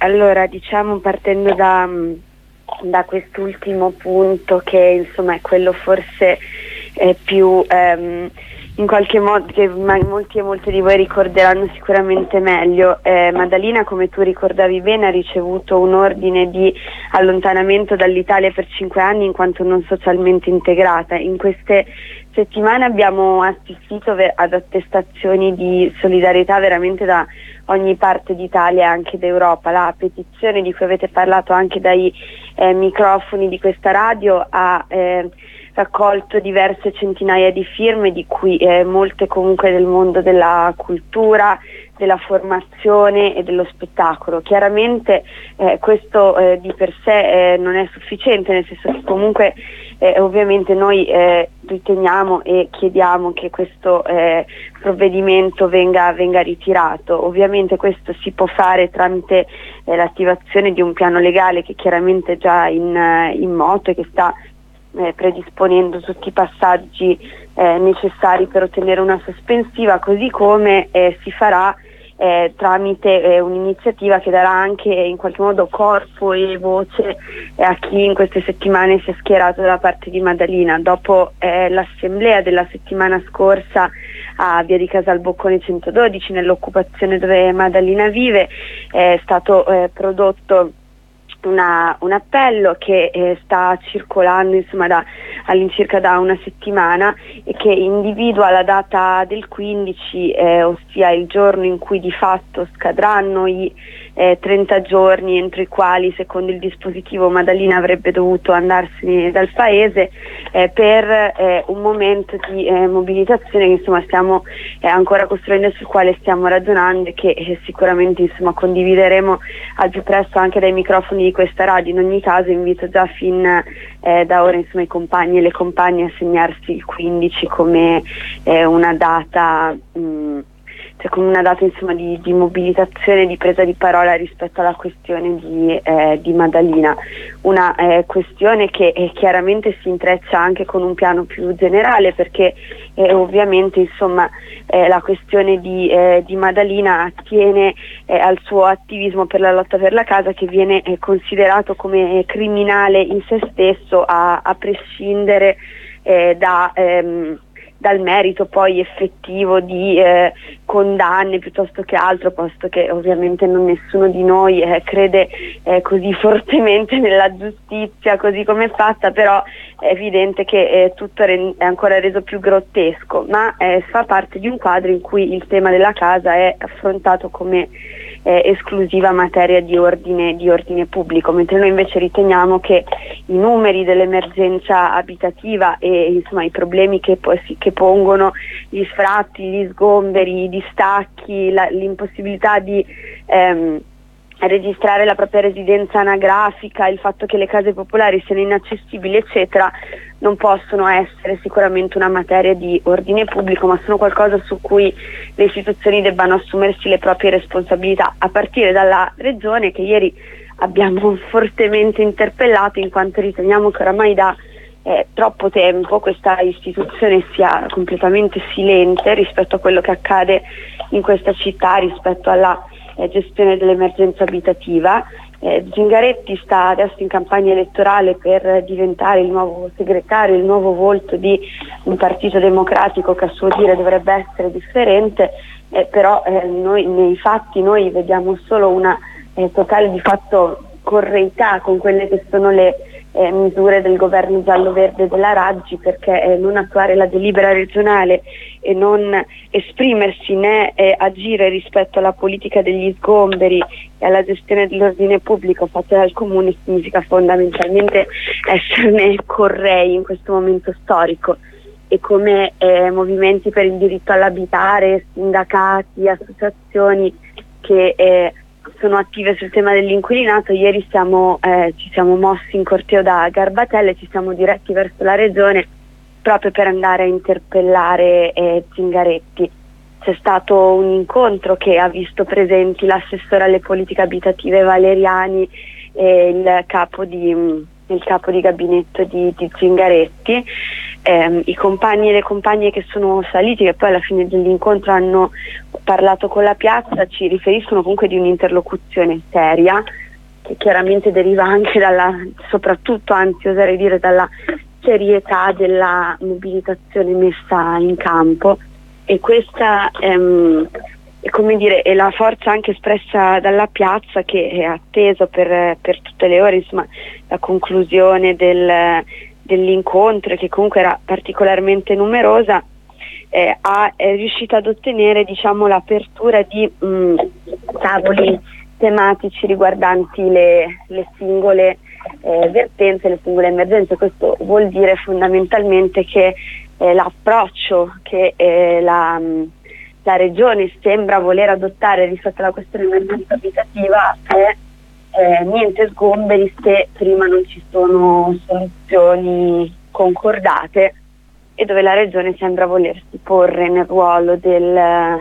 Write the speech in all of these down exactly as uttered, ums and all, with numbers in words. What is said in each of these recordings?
allora diciamo partendo da, da quest'ultimo punto che insomma è quello forse eh, più ehm, in qualche modo che molti e molte di voi ricorderanno sicuramente meglio. eh, Maddalena, come tu ricordavi bene, ha ricevuto un ordine di allontanamento dall'Italia per cinque anni in quanto non socialmente integrata. In queste settimane abbiamo assistito ad attestazioni di solidarietà veramente da ogni parte d'Italia e anche d'Europa. La petizione di cui avete parlato anche dai eh, microfoni di questa radio ha eh, raccolto diverse centinaia di firme, di cui eh, molte comunque del mondo della cultura, della formazione e dello spettacolo. Chiaramente eh, questo eh, di per sé eh, non è sufficiente, nel senso che comunque eh, ovviamente noi eh, riteniamo e chiediamo che questo eh, provvedimento venga, venga ritirato. Ovviamente questo si può fare tramite eh, l'attivazione di un piano legale che chiaramente è già in, in moto e che sta Eh, predisponendo tutti i passaggi eh, necessari per ottenere una sospensiva, così come eh, si farà eh, tramite eh, un'iniziativa che darà anche in qualche modo corpo e voce eh, a chi in queste settimane si è schierato dalla parte di Maddalena. Dopo eh, l'assemblea della settimana scorsa a Via di Casalboccone centododici, nell'occupazione dove Maddalena vive, è stato eh, prodotto Una, un appello che eh, sta circolando insomma da, all'incirca da una settimana e che individua la data del quindici, eh, ossia il giorno in cui di fatto scadranno i eh, trenta giorni entro i quali, secondo il dispositivo, Maddalena avrebbe dovuto andarsene dal paese, eh, per eh, un momento di eh, mobilitazione che insomma stiamo eh, ancora costruendo, sul quale stiamo ragionando e che eh, sicuramente insomma condivideremo al più presto anche dai microfoni di questa radio. In ogni caso invito già fin eh, da ora insomma i compagni e le compagne a segnarsi il quindici come eh, una data mh, cioè come una data insomma di, di mobilitazione, di presa di parola rispetto alla questione di, eh, di Maddalena, una eh, questione che eh, chiaramente si intreccia anche con un piano più generale, perché eh, ovviamente insomma eh, la questione di, eh, di Maddalena attiene eh, al suo attivismo per la lotta per la casa, che viene eh, considerato come eh, criminale in se stesso, a, a prescindere eh, da ehm, dal merito poi effettivo di eh, condanne piuttosto che altro, posto che ovviamente non nessuno di noi eh, crede eh, così fortemente nella giustizia così come è fatta, però è evidente che eh, tutto è ancora reso più grottesco, ma eh, fa parte di un quadro in cui il tema della casa è affrontato come eh, esclusiva materia di ordine, di ordine pubblico, mentre noi invece riteniamo che i numeri dell'emergenza abitativa e insomma i problemi che, che pongono gli sfratti, gli sgomberi, i distacchi, la, l'impossibilità di ehm, registrare la propria residenza anagrafica, il fatto che le case popolari siano inaccessibili eccetera, non possono essere sicuramente una materia di ordine pubblico, ma sono qualcosa su cui le istituzioni debbano assumersi le proprie responsabilità, a partire dalla Regione, che ieri abbiamo fortemente interpellato, in quanto riteniamo che oramai da eh, troppo tempo questa istituzione sia completamente silente rispetto a quello che accade in questa città, rispetto alla eh, gestione dell'emergenza abitativa. Eh, Zingaretti sta adesso in campagna elettorale per diventare il nuovo segretario, il nuovo volto di un partito democratico che a suo dire dovrebbe essere differente, eh, però eh, noi nei fatti noi vediamo solo una eh, totale di fatto correità con quelle che sono le eh, misure del governo giallo-verde della Raggi, perché eh, non attuare la delibera regionale e non esprimersi né eh, agire rispetto alla politica degli sgomberi e alla gestione dell'ordine pubblico fatta dal comune significa fondamentalmente esserne correi in questo momento storico, e come eh, movimenti per il diritto all'abitare, sindacati, associazioni che eh, sono attive sul tema dell'inquilinato, ieri siamo, eh, ci siamo mossi in corteo da Garbatella e ci siamo diretti verso la regione proprio per andare a interpellare eh, Zingaretti. C'è stato un incontro che ha visto presenti l'assessore alle politiche abitative Valeriani e il capo di, il capo di gabinetto di, di Zingaretti. Eh, i compagni e le compagne che sono saliti, che poi alla fine dell'incontro hanno parlato con la piazza ci riferiscono comunque di un'interlocuzione seria, che chiaramente deriva anche dalla, soprattutto, anzi oserei dire, dalla serietà della mobilitazione messa in campo, e questa ehm, è, come dire, è la forza anche espressa dalla piazza, che è atteso per, per tutte le ore, insomma, la conclusione del, dell'incontro, che comunque era particolarmente numerosa. Eh, ha, è riuscita ad ottenere, diciamo, l'apertura di mh, tavoli tematici riguardanti le, le singole eh, vertenze, le singole emergenze. Questo vuol dire fondamentalmente che eh, l'approccio che eh, la, mh, la Regione sembra voler adottare rispetto alla questione emergenza abitativa è eh, niente sgomberi se prima non ci sono soluzioni concordate, e dove la Regione sembra volersi porre nel ruolo del,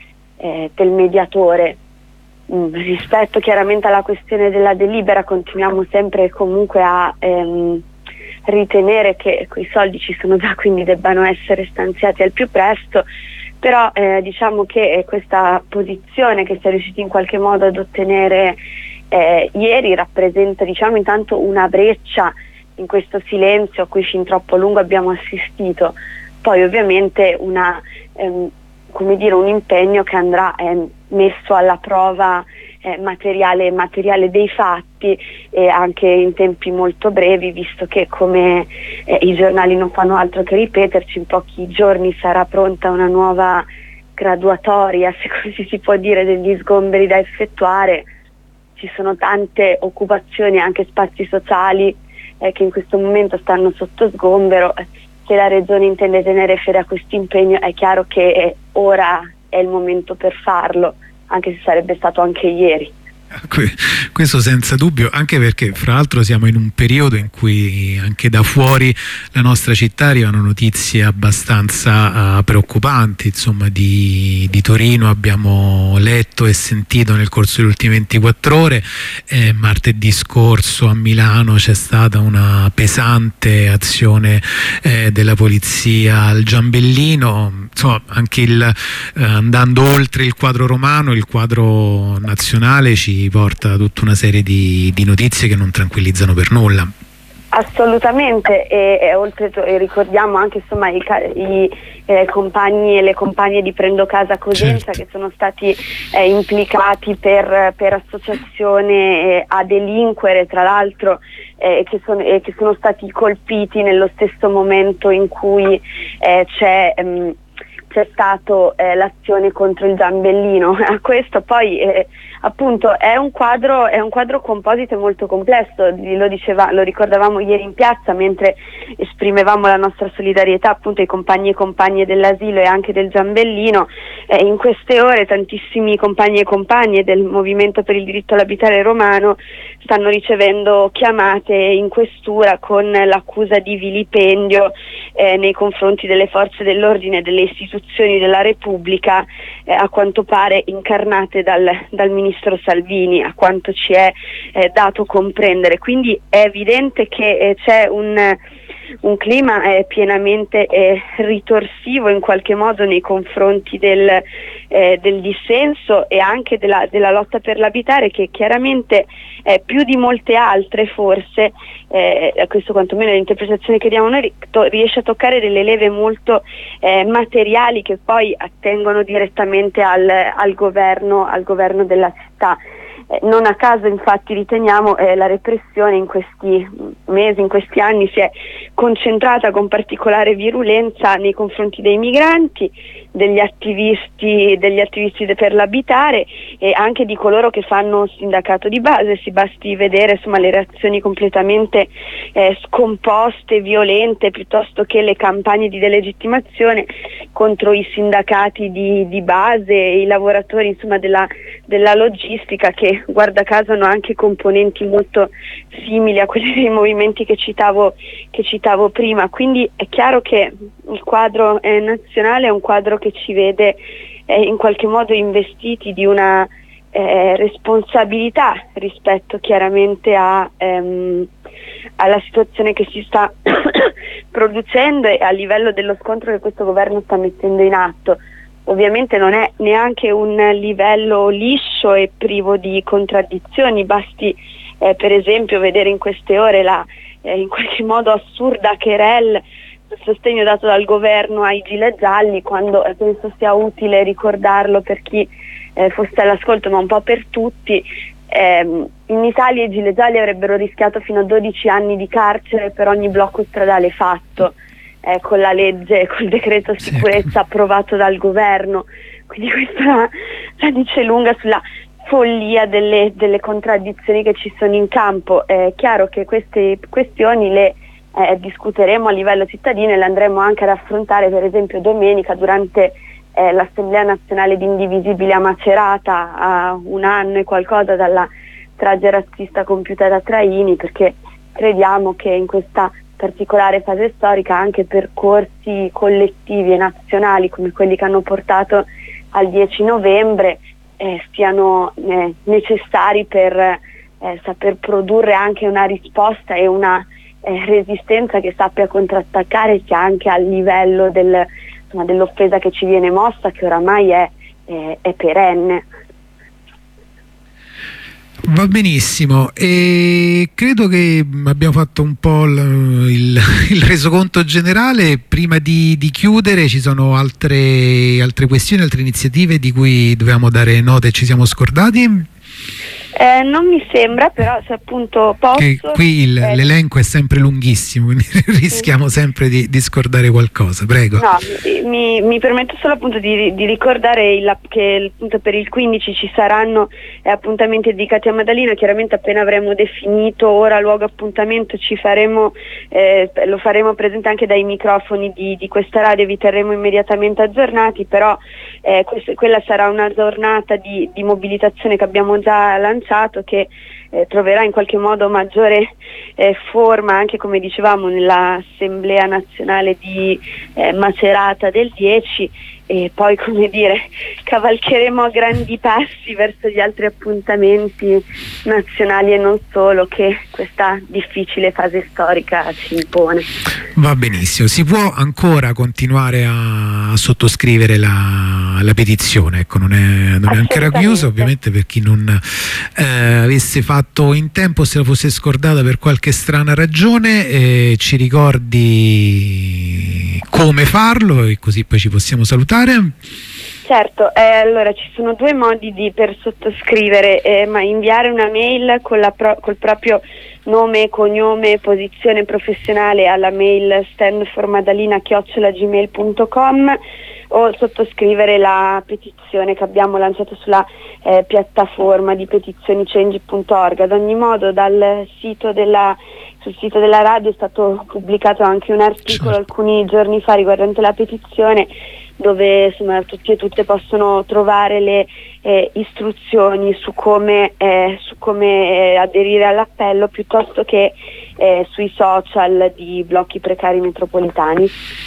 eh, del mediatore. Mm, rispetto chiaramente alla questione della delibera, continuiamo sempre comunque a ehm, ritenere che quei soldi ci sono già, quindi debbano essere stanziati al più presto, però eh, diciamo che questa posizione che si è riusciti in qualche modo ad ottenere eh, ieri rappresenta, diciamo, intanto una breccia in questo silenzio a cui fin troppo a lungo abbiamo assistito, poi ovviamente una, ehm, come dire, un impegno che andrà eh, messo alla prova eh, materiale, materiale dei fatti, e anche in tempi molto brevi, visto che, come eh, i giornali non fanno altro che ripeterci, in pochi giorni sarà pronta una nuova graduatoria, se così si può dire, degli sgomberi da effettuare. Ci sono tante occupazioni, anche spazi sociali, Eh, che in questo momento stanno sotto sgombero. Se la Regione intende tenere fede a questo impegno, è chiaro che eh, ora è il momento per farlo, anche se sarebbe stato anche ieri. Questo senza dubbio, anche perché fra l'altro siamo in un periodo in cui anche da fuori la nostra città arrivano notizie abbastanza uh, preoccupanti. Insomma, di, di Torino abbiamo letto e sentito nel corso delle ultime ventiquattro ore. eh, martedì scorso a Milano c'è stata una pesante azione eh, della polizia al Giambellino. Insomma, anche il, eh, andando oltre il quadro romano, il quadro nazionale ci porta tutta una serie di, di notizie che non tranquillizzano per nulla. Assolutamente, e, e oltre e ricordiamo anche, insomma, i, i eh, compagni e le compagne di Prendo Casa Cosenza, certo, che sono stati eh, implicati per, per associazione eh, a delinquere, tra l'altro, eh, che, son, eh, che sono stati colpiti nello stesso momento in cui eh, c'è ehm, c'è stato eh, l'azione contro il Giambellino. A questo poi eh, appunto è un quadro è un quadro composito e molto complesso. Lo diceva, lo ricordavamo ieri in piazza mentre esprimevamo la nostra solidarietà appunto ai compagni e compagne dell'asilo e anche del Giambellino. Eh, in queste ore tantissimi compagni e compagne del Movimento per il diritto all'abitare romano stanno ricevendo chiamate in questura con l'accusa di vilipendio eh, nei confronti delle forze dell'ordine e delle istituzioni della Repubblica, eh, a quanto pare incarnate dal, dal ministro Salvini, a quanto ci è eh, dato comprendere. Quindi è evidente che eh, c'è un, un clima eh, pienamente eh, ritorsivo in qualche modo nei confronti del, eh, del dissenso e anche della, della lotta per l'abitare, che chiaramente eh, più di molte altre forse, eh, questo quantomeno è l'interpretazione che diamo noi, to- riesce a toccare delle leve molto eh, materiali che poi attengono direttamente al, al governo, al governo della città. Eh, non a caso infatti riteniamo eh, la repressione in questi mesi, in questi anni si è concentrata con particolare virulenza nei confronti dei migranti, degli attivisti, degli attivisti per l'abitare e anche di coloro che fanno sindacato di base. Si basti vedere, insomma, le reazioni completamente eh, scomposte, violente, piuttosto che le campagne di delegittimazione contro i sindacati di, di base e i lavoratori, insomma, della, della logistica, che guarda caso hanno anche componenti molto simili a quelli dei movimenti che citavo, che citavo prima. Quindi è chiaro che il quadro eh, nazionale è un quadro che ci vede eh, in qualche modo investiti di una eh, responsabilità rispetto chiaramente a, ehm, alla situazione che si sta producendo e a livello dello scontro che questo governo sta mettendo in atto. ovviamente non è neanche un livello liscio e privo di contraddizioni, basti eh, per esempio vedere in queste ore la eh, in qualche modo assurda querel, il sostegno dato dal governo ai gilet gialli, quando eh, penso sia utile ricordarlo per chi eh, fosse all'ascolto, ma un po' per tutti. Eh, in Italia i gilet gialli avrebbero rischiato fino a dodici anni di carcere per ogni blocco stradale fatto, eh, con la legge, col decreto sicurezza approvato dal governo. Quindi questa la, la dice lunga sulla follia delle, delle contraddizioni che ci sono in campo. È chiaro che queste questioni le eh, discuteremo a livello cittadino e le andremo anche ad affrontare per esempio domenica durante eh, l'Assemblea Nazionale di Indivisibili a Macerata, a un anno e qualcosa dalla strage razzista compiuta da Traini, perché crediamo che in questa particolare fase storica anche percorsi collettivi e nazionali come quelli che hanno portato al dieci novembre eh, siano eh, necessari per eh, saper produrre anche una risposta e una eh, resistenza che sappia contrattaccare sia anche al livello del, insomma, dell'offesa che ci viene mossa, che oramai è, è, è perenne. Va benissimo, e credo che abbiamo fatto un po' il, il, il resoconto generale. Prima di, di chiudere, ci sono altre, altre questioni, altre iniziative di cui dobbiamo dare nota e ci siamo scordati? Eh, non mi sembra, però se appunto posso... Che qui il, eh, l'elenco è sempre lunghissimo, quindi rischiamo sempre di, di scordare qualcosa. Prego. No, mi, mi permetto solo appunto di, di ricordare il, che appunto per il quindici ci saranno eh, appuntamenti dedicati a Maddalena. Chiaramente appena avremo definito ora luogo appuntamento ci faremo, eh, lo faremo presente anche dai microfoni di, di questa radio, vi terremo immediatamente aggiornati, però eh, questa, quella sarà una giornata di, di mobilitazione che abbiamo già lanciato, che eh, troverà in qualche modo maggiore eh, forma anche, come dicevamo, nell'Assemblea Nazionale di eh, Macerata del dieci, e poi, come dire, cavalcheremo a grandi passi verso gli altri appuntamenti nazionali e non solo che questa difficile fase storica ci impone. Va benissimo, si può ancora continuare a, a sottoscrivere la, la petizione, ecco, non è, non è ancora chiusa, ovviamente per chi non eh, avesse fatto in tempo, se la fosse scordata per qualche strana ragione, eh, ci ricordi come farlo e così poi ci possiamo salutare. Certo, eh, allora ci sono due modi di, per sottoscrivere, eh, ma inviare una mail con la pro, col proprio nome, cognome e posizione professionale alla mail standformadalina chiocciola gmail punto com o sottoscrivere la petizione che abbiamo lanciato sulla eh, piattaforma di petizioni change punto org. Ad ogni modo dal sito della sul sito della radio è stato pubblicato anche un articolo alcuni giorni fa riguardante la petizione, dove insomma tutti e tutte possono trovare le eh, istruzioni su come, eh, su come eh, aderire all'appello, piuttosto che eh, sui social di blocchi precari metropolitani.